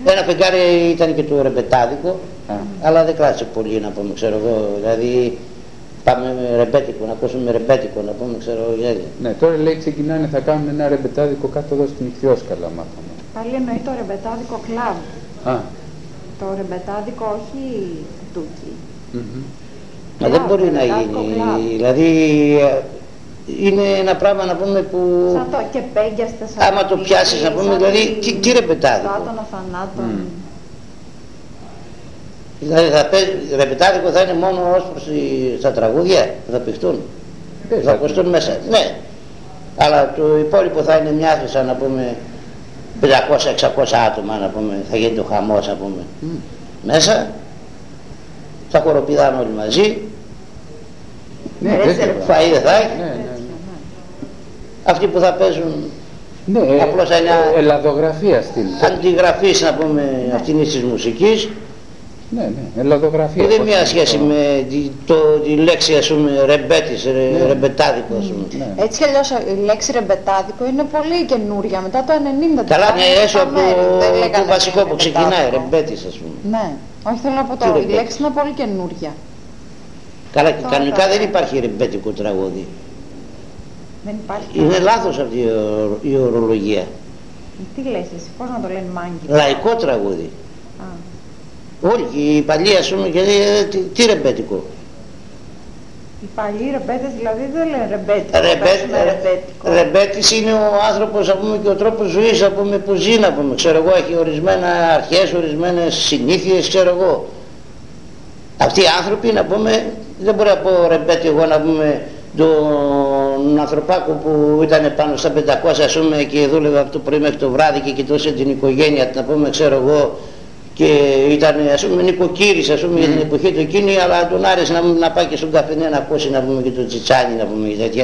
Ένα φεγγάρι ήταν και το ρεμπετάδικο, αλλά δεν κράτησε πολύ να πούμε, ξέρω εγώ. Δηλαδή πάμε με ρεμπέτικο, να ακούσουμε ρεμπέτικο, να πούμε, ξέρω εγώ. Ναι, τώρα λέει ξεκινάνε, θα κάνουν ένα ρεμπετάδικο κάτω εδώ στην Ιχθυόσκαλα, μάθαμε. Πάλι εννοεί το ρεμπετάδικο κλαμπ. Το ρεμπετάδικο, όχι τούκι. Μα δεν μπορεί να γίνει, δηλαδή είναι ένα πράγμα να πούμε που... Σαν το και πέγγιαστες. Άμα το πιάσεις να πούμε, δηλαδή τι ρεμπετάδικο. Άτονα θανάτων. Δηλαδή ρεμπετάδικο θα είναι μόνο ως προς τα τραγούδια που θα παιχτούν. Θα ακουστούν μέσα. Ναι. Αλλά το υπόλοιπο θα είναι μια άθλησα να πούμε 500-600 άτομα να πούμε, θα γίνει ο χαμός να πούμε. Μέσα θα χοροπηδάνε όλοι μαζί. Φαΐ δεν θα έχει. Αυτοί που θα παίζουν απλώς θα είναι ελλαδογραφία στην αντιγραφής να πούμε αυτής της μουσικής. Ναι, ελλαδογραφία. Δεν έχει μια σχέση με τη λέξη ας πούμε ρεμπέτης, ρεμπετάδικο ας πούμε. Έτσι κι αλλιώς η λέξη ρεμπετάδικο είναι πολύ καινούρια, μετά το 90. Καλά, είναι έσω από το βασικό που ξεκινάει, ρεμπέτης ας πούμε. Ναι, όχι θέλω να πω το, η λέξη είναι πολύ καινούρια. Καλά, και κανονικά δεν υπάρχει ρεμπέτικο τραγούδι. Δεν υπάρχει. Είναι λάθος αυτή η ορολογία. Τι λες εσύ, πώς να το λένε μάγκη. Λαϊκό τραγούδι. Όλοι οι παλιοί ας πούμε και τι ρεμπέτικο. Οι παλιοί ρεμπέτες δηλαδή δεν λένε ρεμπέτικο. Ρεμπέτης είναι ο άνθρωπος ας πούμε, και ο τρόπος ζωής ας πούμε, που ζει να πούμε. Ξέρω εγώ, έχει ορισμένα αρχές, ορισμένες συνήθειες, ξέρω εγώ. Αυτοί οι άνθρωποι να πούμε, δεν μπορεί να πω ρεμπέτη εγώ να πούμε τον ανθρωπάκο που ήταν πάνω στα 500 ας πούμε και δούλευε από το πρωί μέχρι το βράδυ και κοιτούσε την οικογένεια να πούμε ξέρω εγώ και ήταν ας πούμε νοικοκύρης ας πούμε για την εποχή του εκείνη, αλλά τον άρεσε να πάει και στον καφενέ να ακούσει να πούμε και το τσιτσάνι να πούμε και τέτοια.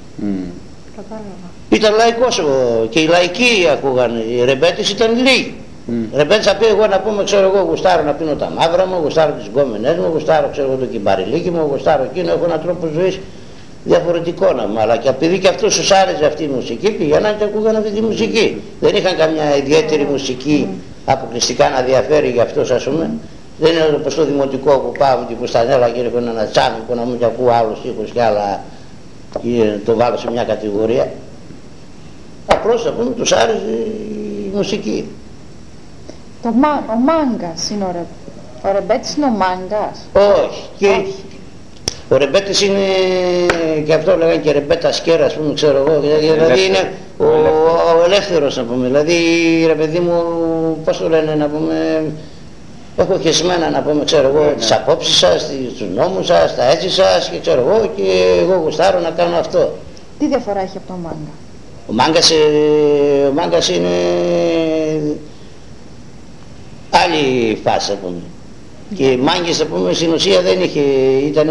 Ήταν λαϊκός και οι λαϊκοί ακούγανε, οι ρεμπέτες ήταν λίγοι. Ρεμπέτες θα πει εγώ να πούμε ξέρω εγώ γουστάρω να πίνω τα μαύρα μου, γουστάρω τις γκόμενες μου, γουστάρω ξέρω εγώ το κυμπαριλίκι μου, γουστάρω εκείνο, έχω έναν τρόπο ζωής διαφορετικό να μου, αλλά και επειδή και αυτούς τους άρεσε αυτή η μουσική πήγαιναν και ακούγανε αυτή τη μουσική. Δεν είχαν καμιά ιδιαίτερη μουσική αποκλειστικά να διαφέρει για αυτούς ας πούμε. Δεν είναι όπως το δημοτικό που πάω με την Κουστανέλα και έχω ένα τσάμικο να μου και ακούω άλλους ήχους και άλλα και το βάλω σε μια κατηγορία. Απλώς θα πούμε τους άρεσε η μουσική. Ο μάγκας είναι ο ρεμπέτης είναι ο μάγκας. Όχι. Ο ρεμπέτης είναι και αυτό λέγανε και ρεμπέτα σκέρα ας πούμε ξέρω εγώ. Δηλαδή είναι ο ελεύθερος να πούμε. Δηλαδή ρε παιδί μου πώς το λένε να πούμε. Έχω χεσμένα να πούμε ξέρω εγώ τις απόψεις σας, τους νόμους σας, τα έτσι σας και ξέρω εγώ και εγώ γουστάρω να κάνω αυτό. Τι διαφορά έχει από το μάγκα? Ο μάγκας είναι άλλη φάση ας πούμε. Και οι μάγκες ας πούμε στην ουσία δεν είχε, ήταν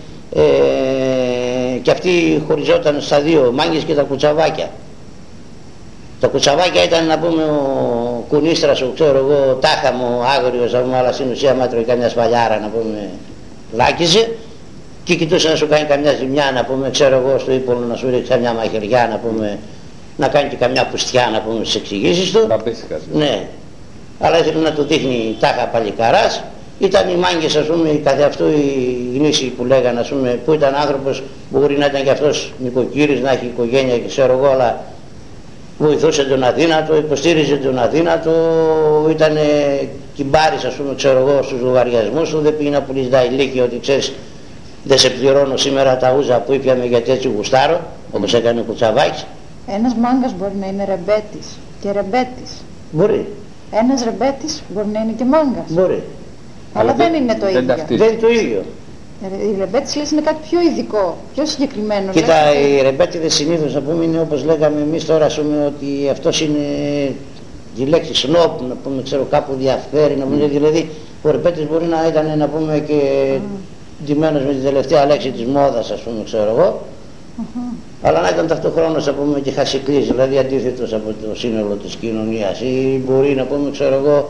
και αυτοί χωριζόταν στα δύο, ο μάγκες και τα κουτσαβάκια. Τα κουτσαβάκια ήταν να πούμε ο κουνίστρας, ξέρω εγώ, τάχαμο, άγριος, αλλά στην ουσία μάτρωε καμιά σπαλιάρα να πούμε λάκιζε και κοιτούσε να σου κάνει καμιά ζημιά να πούμε, ξέρω εγώ, στο ύπολο να σου ρίξει καμιά μαχαιριά να πούμε, να κάνει και καμιά πουστιά να πούμε στις εξηγήσεις του. Ναι, αλλά ήθελε να του δείχνει τάχα παλικαράς. Ήταν οι μάγκες ας πούμε, καθε αυτού οι γνήσιοι που λέγανε ας πούμε, που ήταν άνθρωπος που μπορεί να ήταν και αυτός νοικοκύρης, να έχει οικογένεια και ξέρω εγώ, αλλά βοηθούσε τον αδύνατο, υποστήριζε τον αδύνατο, ήταν κυμπάρης ας πούμε, ξέρω εγώ, στους λογαριασμούς του, δεν πήγε να πουλήσει τα ηλίκια ότι ξέρεις δεν σε πληρώνω σήμερα τα ούζα που ήπιαμε γιατί έτσι γουστάρω, όπως έκανε ο Κουτσαβάκης. Ένας μάγκας μπορεί να είναι ρεμπέτης και ρεμπέτης. Μπορεί. Ένας ρεμπέτης μπορεί να είναι και μάγκας. Μπορεί. Αλλά δεν είναι το ίδιο. Δεν είναι το ίδιο. Οι ρεμπέτες λες είναι κάτι πιο ειδικό, πιο συγκεκριμένο. Κοίτα, οι ρεμπέτηδες συνήθως να πούμε είναι όπως λέγαμε εμείς τώρα, ας πούμε, ότι αυτός είναι τη λέξη σνόπ, να πούμε, ξέρω, κάπου διαφέρει, να πούμε, δηλαδή ο ρεμπέτης μπορεί να ήταν, να πούμε, και ντυμένος με την τελευταία λέξη της μόδας, ας πούμε, ξέρω εγώ, αλλά να ήταν ταυτόχρονος, να πούμε, και χασικλής, δηλαδή αντίθετος από το σύνολο της κοινωνίας, ή μπορεί να πούμε, ξέρω εγώ,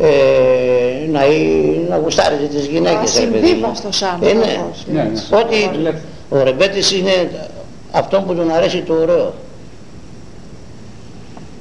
να γουστάριζε τις γυναίκες. Ασυμβίβαστος άνθρωπος. Ότι ο ρεμπέτης είναι αυτόν που τον αρέσει το ωραίο.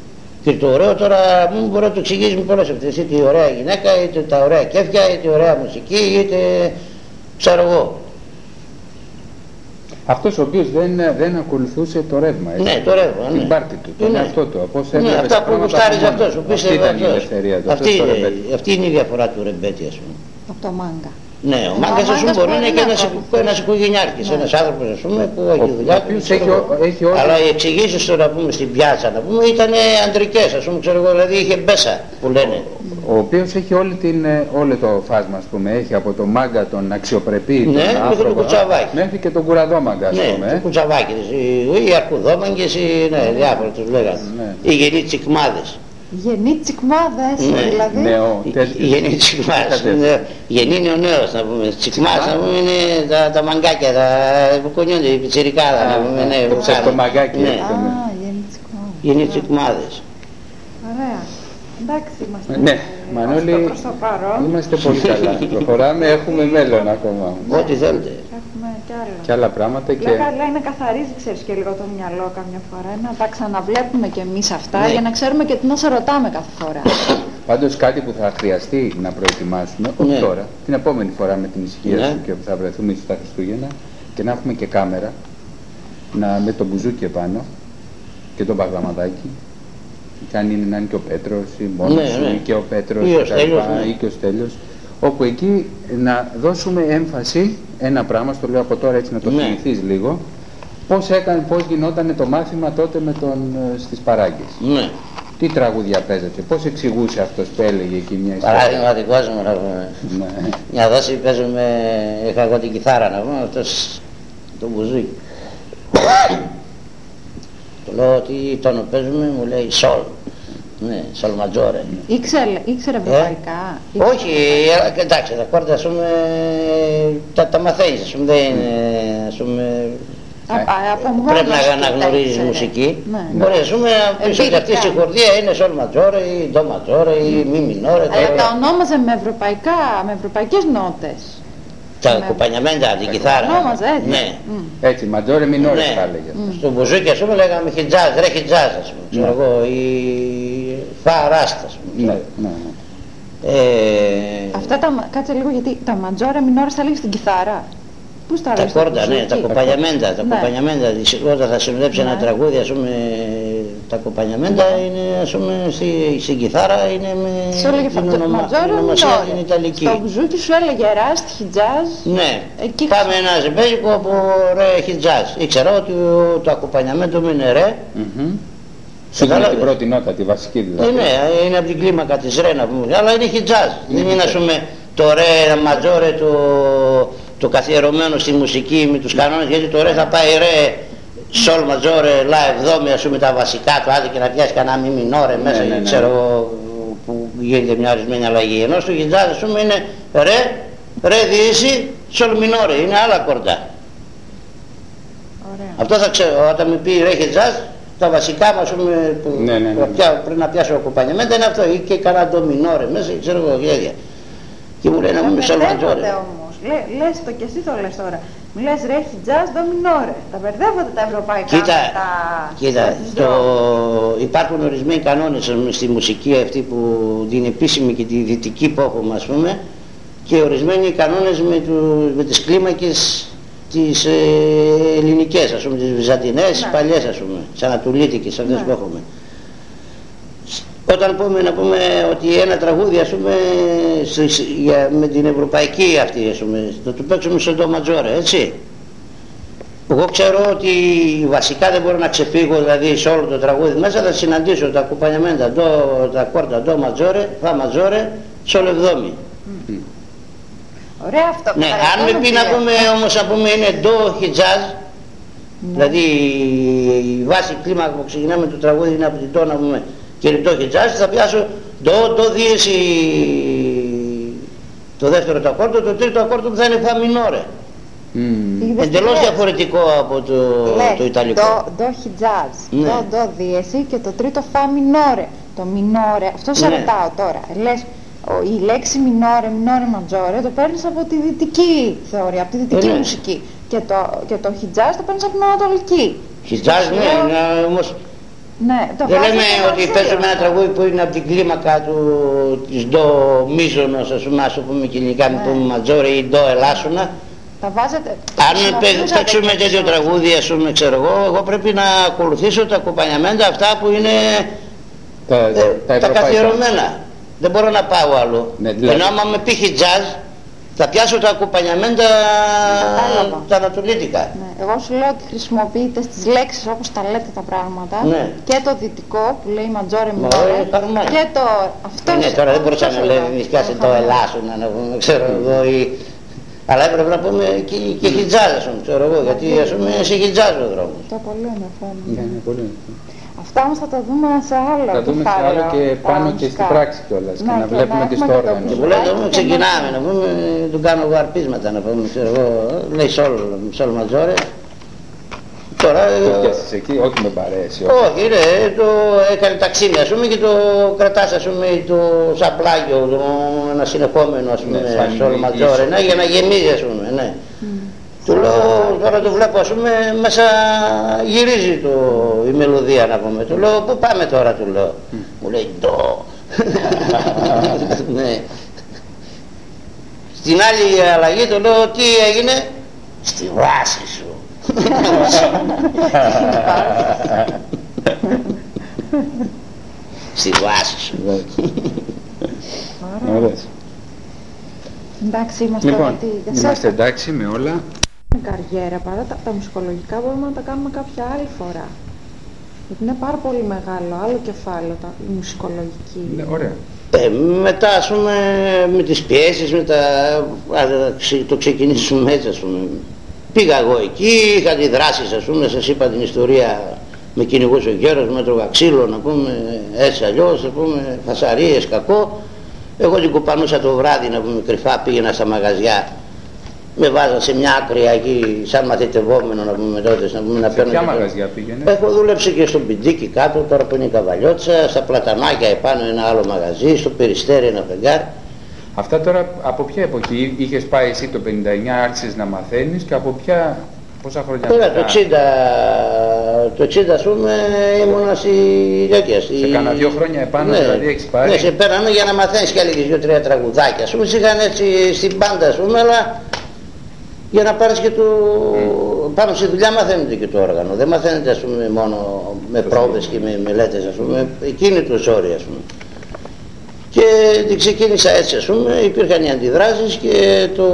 Και το ωραίο τώρα μου μπορεί να το εξηγήσει με πολλές ευθύνες, είτε η ωραία γυναίκα, είτε τα ωραία κέφια, είτε η ωραία μουσική, είτε ξέρω εγώ. Αυτός ο οποίος δεν ακολουθούσε το ρεύμα, έτσι, ναι, το ρεύμα, την πάρτη του, τον εαυτό του. Ναι, αυτά που γουστάριζε αυτός. Αυτή ήταν η ελευθερία του. Αυτή είναι η διαφορά του ρεμπέτη, ας πούμε. Από το μάγκα. Ναι, ο μάγκας ας πούμε μπορεί να είναι και ένας οικογενειάρχης, ένας άνθρωπος ας πούμε που έχει δουλειά του. Αλλά οι εξηγήσεις τώρα πούμε στην πιάτσα να πούμε ήταν αντρικές, ας πούμε, ξέρω εγώ, δηλαδή είχε μπέσα που λένε. Ο οποίος έχει όλο το φάσμα, ας πούμε, έχει από το μάγκα τον αξιοπρεπή, τον άνθρωπο, μέχρι και τον κουραδόμαγκα, ας πούμε. Ναι, το κουτσαβάκι, οι αρκουδόμαγκες, ναι, διάφορα τους λέγανε, οι γεννοί τσικμάδες. Γεννή τσικμάδες, δηλαδή. Νεό, γεννή τσικμάδες. Γεννή είναι ο νέος, να πούμε. Τσικμάδες, να πούμε, είναι τα μαγκάκια, που κουνιούνται, οι πιτσιρικάδα, να πούμε. Το μαγκάκι. Γεννή τσικμάδες. Ωραία. Εντάξει, είμαστε. Ναι, Μανώλη, είμαστε πολύ καλά. Προχωράμε, έχουμε μέλλον ακόμα. Ό,τι θέλετε. Έχουμε κι άλλα. Και άλλα πράγματα. Λέει να καθαρίζει, ξέρεις, και λίγο το μυαλό καμιά φορά. Να τα ξαναβλέπουμε κι εμείς αυτά, για να ξέρουμε και τι να σε ρωτάμε κάθε φορά. Πάντως κάτι που θα χρειαστεί να προετοιμάσουμε, όχι τώρα, την επόμενη φορά με την ησυχία σου και που θα βρεθούμε στα Χριστούγεννα, και να έχουμε και κάμερα, με το μπουζούκι επάνω και το παγλαμαδάκι. Και αν είναι να είναι και ο Πέτρος ή μόνος σου ή και ο Πέτρος ή και ο Στέλιος, όπου εκεί να δώσουμε έμφαση ένα πράγμα, στο λέω από τώρα έτσι να το θυμηθείς λίγο, πώς γινόταν το μάθημα τότε στις Παράγκες. Ναι. Τι τραγούδια παίζατε, πώς εξηγούσε αυτός που έλεγε εκεί μια ιστορία. Παράδειγμα δικός μου να πούμε. Μια δόση παίζουμε, είχα εγώ την κιθάρα να πούμε, αυτός το μπουζούκι. Του λέω τι τόνο παίζουμε, μου λέει σολ. Ναι, σολ ματζόρε. Ήξερε ευρωπαϊκά. Όχι, εντάξει, τα κόρτα ας πούμε τα μαθαίνεις, ας πούμε, δεν είναι, ας πούμε, πρέπει να αναγνωρίζεις μουσική. Μπορεί ας πούμε να πεις ότι αυτή η συγχορδία είναι σολ ματζόρε ή ντο ματζόρε ή μι μινόρε. Αλλά τα ονόμαζε με ευρωπαϊκές νότες. Τα ακουπανιαμέντα, την κιθάρα. Έτσι. Ναι. Έτσι, ματζόρε μινόρε θα έλεγε. Στο μπουζούκι ας πούμε λέγαμε χιτζάζ, ρε χιτζάζ ας πούμε, ξέρω εγώ, ή φα ράστα ας πούμε. Αυτά κάτσε λίγο γιατί τα ματζόρε μινόρε θα λέγεις στην κιθάρα. Πού στα τα κόρτα, ναι, τα ακουπανιαμέντα, όταν θα συνοδέψει ένα τραγούδι, ας πούμε, τα ακουπανιαμέντα είναι, ας πούμε, στην κιθάρα είναι με την ονομασία την Ιταλική. Στο μπουζούκι σου έλεγε ράστ, χιτζάζ. Ναι, πάμε ένα ζεμπέζικο από ρε χιτζάζ. Ήξερα ότι το ακουπανιαμέντο μου είναι ρε. Σύμφωνα την πρώτη νότα, τη βασική δηλαδή. Ναι, είναι από την κλίμακα της ρε να πούμε, αλλά είναι χιτζάζ. Δεν είναι, ας πούμε, το ρε ματζόρε το καθιερωμένο στη μουσική με τους κανόνες, γιατί το ρε θα πάει ρε σολ ματζόρε λα εβδόμη, ας πούμε, τα βασικά του, άντε και να πιάσει κανένα μη μινόρε μέσα, ξέρω εγώ, που γίνεται μια ορισμένη αλλαγή. Ενώ στο χιτζάζ, ας πούμε, είναι ρε διήση σολ μινόρε, είναι άλλα κορδά. Αυτό θα ξέρω, όταν με πει ρε χιτζάζ, τα βασικά μας, πριν να πιάσω ακουπανιαμέντα είναι αυτό, ή και κανένα ντο μινόρε μέσα, ξέρω εγώ, γέδια. Και μου λέει να μου σολ ματζόρε. Λες το και εσύ το λες τώρα. Μου λες ρε χιτζάζ ντο μινόρε. Τα μπερδεύονται τα ευρωπαϊκά. Κοίτα, υπάρχουν ορισμένοι κανόνες στη μουσική αυτή που την επίσημη και τη δυτική που έχουμε, ας πούμε, και ορισμένοι κανόνες με τις κλίμακες τις ελληνικές, ας πούμε, τις βυζαντινές, τις παλιές, ας πούμε, τις ανατολίτικες, αυτές που έχουμε. Όταν να πούμε ότι ένα τραγούδι, ας πούμε, με την ευρωπαϊκή αυτή, ας πούμε, θα το παίξουμε στο ντο ματζόρε, έτσι. Εγώ ξέρω ότι βασικά δεν μπορώ να ξεφύγω, δηλαδή σε όλο το τραγούδι μέσα θα συναντήσω τα ακουπανιαμέντα, τα κόρτα ντο ματζόρε, φα ματζόρε, σολ εβδόμη. Ωραία αυτό. Ναι, αν με πει να πούμε όμως, να πούμε είναι ντο χιτζάζ, δηλαδή η βάση κλίμακα που ξεκινάμε το τραγούδι είναι από την ντο, να πούμε, και το χιτζάζ, θα πιάσω ντο δίεση το δεύτερο το ακόρδο, το τρίτο ακόρδο που θα είναι φα μινόρε. Εντελώς διαφορετικό από το ιταλικό. Ντο χιτζάζ, ντο δίεση και το τρίτο φα μινόρε. Το μινόρε, αυτό σε ρωτάω τώρα. Λες, η λέξη μινόρε ματζόρε το παίρνεις από τη δυτική θεωρία, από τη δυτική μουσική. Και το χιτζάζ το παίρνεις από την ανατολική. Χιτζάζ, ναι, όμως Ναι, δεν λέμε ότι παίζουμε ένα τραγούδι που είναι από την κλίμακα της ντο μίζωνος, ας το πούμε κοινικά, με πούμε ματζόρε ή ντο ελάσσονα. Τα βάζετε. Αν παίξουμε τέτοιο τραγούδι, ας πούμε, ξέρω εγώ πρέπει να ακολουθήσω τα ακομπανιαμέντα αυτά που είναι τα καθιερωμένα. Δεν μπορώ να πάω άλλο. Ναι, δηλαδή. Ενώ άμα με πήχε τζαζ, θα πιάσω τα ακομπανιαμέντα τα ανατολίτικα. Ναι. Εγώ σου λέω ότι χρησιμοποιείτε στις λέξεις όπως τα λέτε τα πράγματα, ναι. Και το δυτικό που λέει ματζόρε μινόρε και το αυτό. Ναι, τώρα δεν μπορούσα να λέει νησκιάσει το ελάσσονα, να πούμε, ξέρω εγώ, αλλά έπρεπε να πούμε και χιτζάδες, ξέρω εγώ, γιατί ας πούμε σε χιτζάζει ο δρόμος. Το πολύ ενδιαφέρον. Ναι, πολύ. Αυτά όμως θα τα δούμε σε άλλο. Θα δούμε σε άλλο και πάνω και στην πράξη κιόλας. Και να βλέπουμε και στο όργανο. Και που λέτε, ξεκινάμε να πούμε, του κάνω εγώ αρπίσματα να πούμε, ξέρω εγώ, λέει σόλ ματζόρε. Τώρα. Το πιάσεις εκεί, όχι με παρέες. Όχι, ναι, το έκανε ταξίμια, ας πούμε, και το κρατάς, ας πούμε, το σαπλάγιο, ένα συνεχόμενο, ας πούμε, σόλ ματζόρε, ναι, για να γεμίζει, ας πούμε, ναι. Του λέω, τώρα το βλέπω, ας πούμε, μέσα γυρίζει η μελωδία, να πούμε. Του λέω, πού πάμε τώρα, του λέω. Μου λέει, ντο. Ναι. Στην άλλη αλλαγή του λέω, τι έγινε? Στη βάση σου. Στη βάση σου. Εντάξει, είμαστε λοιπόν, είμαστε εντάξει με όλα. Καριέρα, παρά τα μουσικολογικά μπορούμε να τα κάνουμε κάποια άλλη φορά. Γιατί είναι πάρα πολύ μεγάλο, άλλο κεφάλαιο η μουσικολογική. Ναι, ωραία. Μετά, ας πούμε, με τις πιέσεις, το ξεκινήσουμε έτσι, ας πούμε. Πήγα εγώ εκεί, είχα τη δράση, ας πούμε, σας είπα την ιστορία, με κυνηγούσε ο γέρος, με έτρωγα ξύλο, να πούμε, έτσι αλλιώς, να πούμε, φασαρίες, κακό. Εγώ την κουπανούσα το βράδυ, να πούμε, κρυφά, πήγαινα στα μαγαζιά. Με βάζα σε μια άκρη εκεί, σαν μαθητευόμενο, να πούμε τότε, να πούμε, να παίρνω. Σε ποια μαγαζιά πήγαινε? Έχω δούλεψε και στο Πιντίκι κάτω, τώρα που είναι η Καβαλιώτσα, στα Πλατανάκια επάνω ένα άλλο μαγαζί, στο Περιστέρι ένα φεγγάρι. Αυτά τώρα από ποια εποχή είχες πάει εσύ το 59, άρχισες να μαθαίνεις και από ποια, πόσα χρόνια? Τώρα το 60 ας πούμε ήμουνα στη Λιώκια. Σε κάνα 2 χρόνια επάνω, ναι, δηλαδή έχεις πάρει. Ναι, σε πέρανε για να μαθαίνεις και έλεγες 2-3 τραγουδάκια. Ας πούμε είχαν έτσι στην πάντα, ας πούμε, αλλά για να πάρεις και πάνω στη δουλειά μαθαίνετε και το όργανο. Δεν μαθαίνετε, ας πούμε, μόνο με πρόβες και με μελέτες, ας πούμε, εκείνη του όρια, ας πούμε. Και την ξεκίνησα έτσι, ας πούμε, υπήρχαν οι αντιδράσεις και το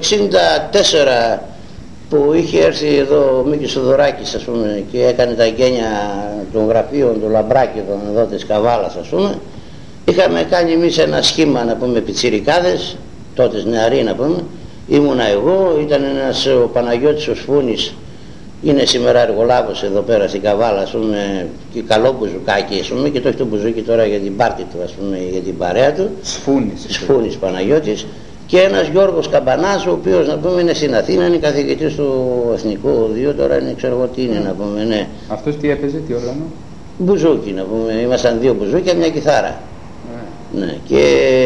64 που είχε έρθει εδώ ο Μίκης Θοδωράκης, ας πούμε, και έκανε τα γένια των γραφείων του Λαμπράκηδων εδώ της Καβάλας, ας πούμε, είχαμε κάνει εμείς ένα σχήμα, να πούμε, πιτσιρικάδες, τότε νεαροί, να πούμε. Ήμουνα εγώ, ήταν ένας ο Παναγιώτης ο Σφούνης, είναι σήμερα εργολάβος εδώ πέρα στην Καβάλα, ας πούμε, και καλό μπουζουκάκι, ας πούμε, και το έχει το μπουζούκι τώρα για την πάρτι του, ας πούμε, για την παρέα του. Σφούνης Παναγιώτης. Και ένας Γιώργος Καμπανάς, ο οποίος, να πούμε, είναι στην Αθήνα, είναι καθηγητής του Εθνικού Οδείου, τώρα είναι, ξέρω εγώ τι είναι, να πούμε, ναι. Αυτός τι έπαιζε, τι όργανο? Μπουζούκι, να πούμε, ήμασταν 2 μπουζούκια, μια κιθάρα. Ναι, και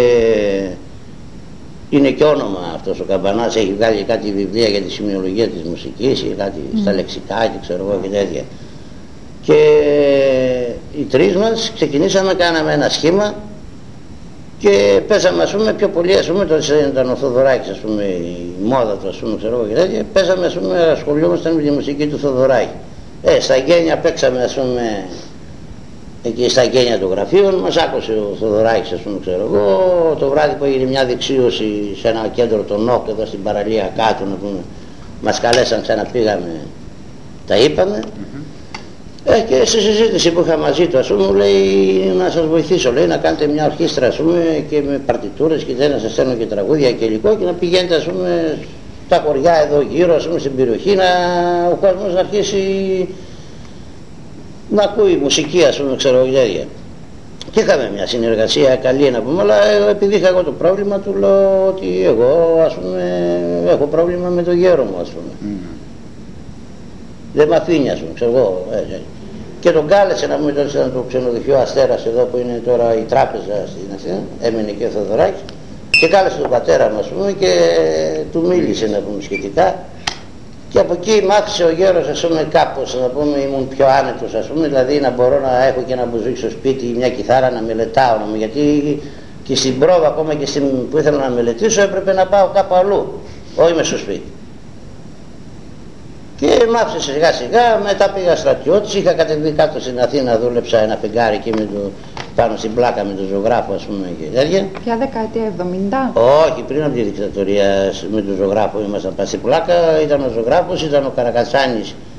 είναι και όνομα αυτός ο Καμπανάς, έχει βγάλει κάτι βιβλία για τη σημειολογία της μουσικής και κάτι στα λεξικά και ξέρω εγώ και τέτοια. Και οι τρεις μας ξεκινήσαμε, κάναμε ένα σχήμα και παίζαμε, ας πούμε, πιο πολύ, ας πούμε, τότε ήταν ο Θοδωράκης, ας πούμε, η μόδα του, ας πούμε, ξέρω εγώ και τέτοια, παίζαμε, ας πούμε, ασχολιόμασταν με τη μουσική του Θοδωράκη. Στα γένια παίξαμε, ας πούμε, εκεί στα γένια των γραφείων, μας άκουσε ο Θοδωράκης, ας πούμε, ξέρω εγώ, το βράδυ που έγινε μια δεξίωση σε ένα κέντρο των ΝΟΚ εδώ στην παραλία κάτω, να πούμε, μας καλέσαν, ξαναπήγαμε, τα είπαμε. Και στη συζήτηση που είχα μαζί του, ας πούμε, μου λέει να σας βοηθήσω, λέει, να κάνετε μια ορχήστρα, ας πούμε, και με παρτιτούρες και να σας στέλνω και τραγούδια και υλικό και να πηγαίνετε, ας πούμε, στα χωριά εδώ γύρω, ας πούμε, στην περιοχή, ο κόσμος να αρχίσει να ακούει μουσική, ας πούμε, ξέρω εγώ. Και είχαμε μια συνεργασία καλή, να πούμε, αλλά επειδή είχα εγώ το πρόβλημα, του λέω ότι εγώ, ας πούμε, έχω πρόβλημα με το γέρο μου, ας πούμε. Δεν με αφήνει, ας πούμε, ξέρω εγώ. Και τον κάλεσε, να πούμε, τότε ήταν το ξενοδοχείο Αστέρας εδώ που είναι τώρα η τράπεζα στην Αθήνα, έμεινε και ο και κάλεσε τον πατέρα μου, ας πούμε, και του μίλησε, να πούμε, σχετικά. Και από εκεί μ' άφησε ο γέρος, ας πούμε, κάπως, να πούμε, ήμουν πιο άνετος, ας πούμε, δηλαδή να μπορώ να έχω και ένα μπουζούκι στο σπίτι, μια κιθάρα να μελετάω, γιατί και στην πρόβα, ακόμα και που ήθελα να μελετήσω, έπρεπε να πάω κάπου αλλού, όχι μες στο σπίτι. Και μ' άφησε σιγά σιγά, μετά πήγα στρατιώτης, είχα κατεβεί κάτω στην Αθήνα, δούλεψα ένα φεγγάρι εκεί πάνω στην πλάκα με τον ζωγράφο, ας πούμε, και τέτοια. Ποια δεκαετία, 70? Όχι, πριν από τη δικτατορία με τον ζωγράφο ήμασταν πάνω στην πλάκα, ήταν ο ζωγράφος, ήταν ο Καρακατσάνης